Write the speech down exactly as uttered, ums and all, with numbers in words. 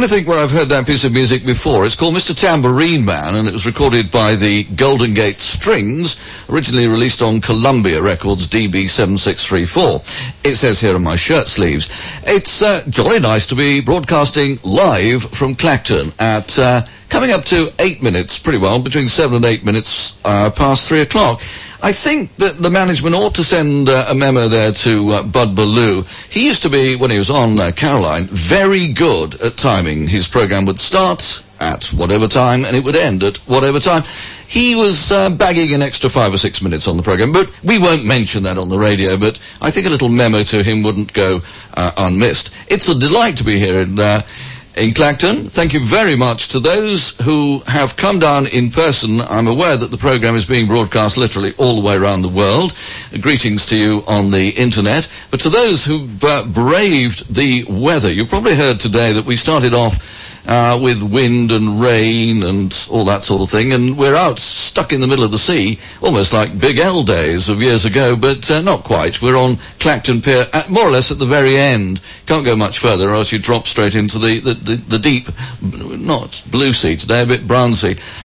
trying to think where I've heard that piece of music before. It's called Mister Tambourine Man, and it was recorded by the Golden Gate Strings, originally released on Columbia Records D B seven six three four. It says here on my shirt sleeves. It's uh, jolly nice to be broadcasting live from Clacton at uh, coming up to eight minutes, pretty well, between seven and eight minutes uh, past three o'clock. I think that the management ought to send uh, a memo there to uh, Bud Ballou. He used to be, when he was on uh, Caroline, very good at timing. His program would start at whatever time and it would end at whatever time. He was uh, bagging an extra five or six minutes on the program, but we won't mention that on the radio, but I think a little memo to him wouldn't go uh, unmissed. It's a delight to be here in uh, in Clacton. Thank you very much to those who have come down in person. I'm aware that the program is being broadcast literally all the way around the world. Greetings to you on the internet. But to those who've uh, braved the weather, you probably heard today that we started off uh, with wind and rain and all that sort of thing, and we're out stuck in the middle of the sea, almost like Big L days of years ago, but uh, not quite. We're on Clacton Pier, at, more or less at the very end. Can't go much further, or else you drop straight into the, the, the, the deep, not blue sea today, a bit brown sea.